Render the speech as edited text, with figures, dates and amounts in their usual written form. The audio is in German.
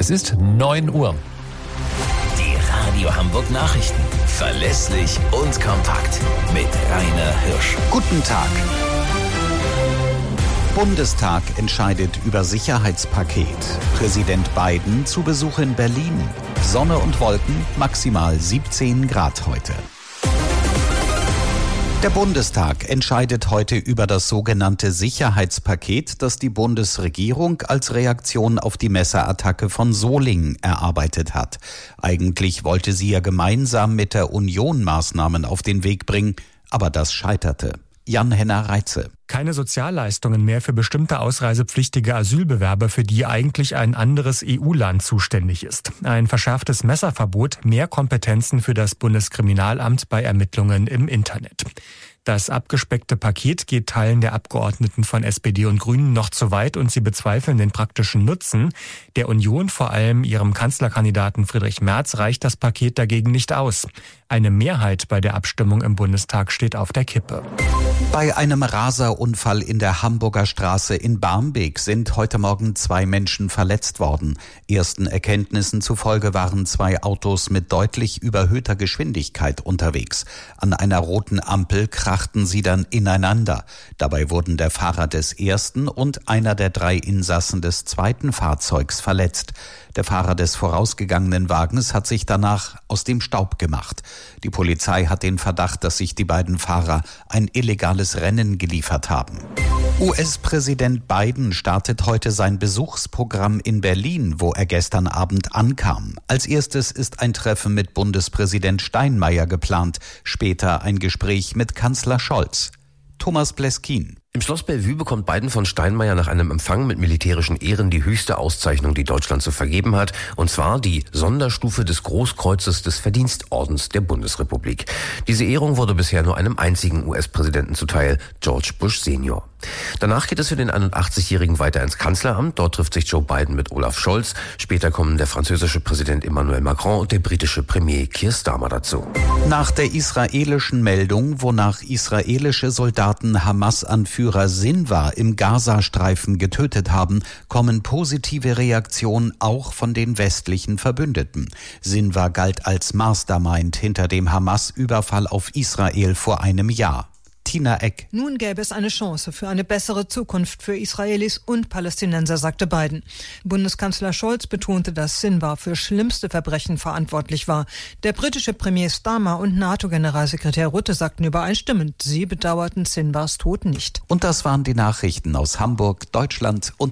Es ist 9 Uhr. Die Radio Hamburg Nachrichten. Verlässlich und kompakt. Mit Rainer Hirsch. Guten Tag. Bundestag entscheidet über Sicherheitspaket. Präsident Biden zu Besuch in Berlin. Sonne und Wolken, maximal 17 Grad heute. Der Bundestag entscheidet heute über das sogenannte Sicherheitspaket, das die Bundesregierung als Reaktion auf die Messerattacke von Solingen erarbeitet hat. Eigentlich wollte sie ja gemeinsam mit der Union Maßnahmen auf den Weg bringen, aber das scheiterte. Jan-Henner Reitze. Keine Sozialleistungen mehr für bestimmte ausreisepflichtige Asylbewerber, für die eigentlich ein anderes EU-Land zuständig ist. Ein verschärftes Messerverbot, mehr Kompetenzen für das Bundeskriminalamt bei Ermittlungen im Internet. Das abgespeckte Paket geht Teilen der Abgeordneten von SPD und Grünen noch zu weit und sie bezweifeln den praktischen Nutzen. Der Union, vor allem ihrem Kanzlerkandidaten Friedrich Merz, reicht das Paket dagegen nicht aus. Eine Mehrheit bei der Abstimmung im Bundestag steht auf der Kippe. Bei einem Raserunfall in der Hamburger Straße in Barmbek sind heute Morgen 2 Menschen verletzt worden. Ersten Erkenntnissen zufolge waren 2 Autos mit deutlich überhöhter Geschwindigkeit unterwegs. An einer roten Ampel krachten sie dann ineinander. Dabei wurden der Fahrer des ersten und einer der 3 Insassen des zweiten Fahrzeugs verletzt. Der Fahrer des vorausgegangenen Wagens hat sich danach aus dem Staub gemacht. Die Polizei hat den Verdacht, dass sich die beiden Fahrer ein illegales Rennen geliefert haben. US-Präsident Biden startet heute sein Besuchsprogramm in Berlin, wo er gestern Abend ankam. Als erstes ist ein Treffen mit Bundespräsident Steinmeier geplant, später ein Gespräch mit Kanzler Scholz. Thomas Bleskin. Im Schloss Bellevue bekommt Biden von Steinmeier nach einem Empfang mit militärischen Ehren die höchste Auszeichnung, die Deutschland zu vergeben hat, und zwar die Sonderstufe des Großkreuzes des Verdienstordens der Bundesrepublik. Diese Ehrung wurde bisher nur einem einzigen US-Präsidenten zuteil, George Bush Senior. Danach geht es für den 81-Jährigen weiter ins Kanzleramt. Dort trifft sich Joe Biden mit Olaf Scholz. Später kommen der französische Präsident Emmanuel Macron und der britische Premier Keir Starmer dazu. Nach der israelischen Meldung, wonach israelische Soldaten Hamas-Anführer Sinwar im Gazastreifen getötet haben, kommen positive Reaktionen auch von den westlichen Verbündeten. Sinwar galt als Mastermind hinter dem Hamas-Überfall auf Israel vor einem Jahr. Tina Eck. Nun gäbe es eine Chance für eine bessere Zukunft für Israelis und Palästinenser, sagte Biden. Bundeskanzler Scholz betonte, dass Sinwar für schlimmste Verbrechen verantwortlich war. Der britische Premier Starmer und NATO-Generalsekretär Rutte sagten übereinstimmend, sie bedauerten Sinwars Tod nicht. Und das waren die Nachrichten aus Hamburg, Deutschland und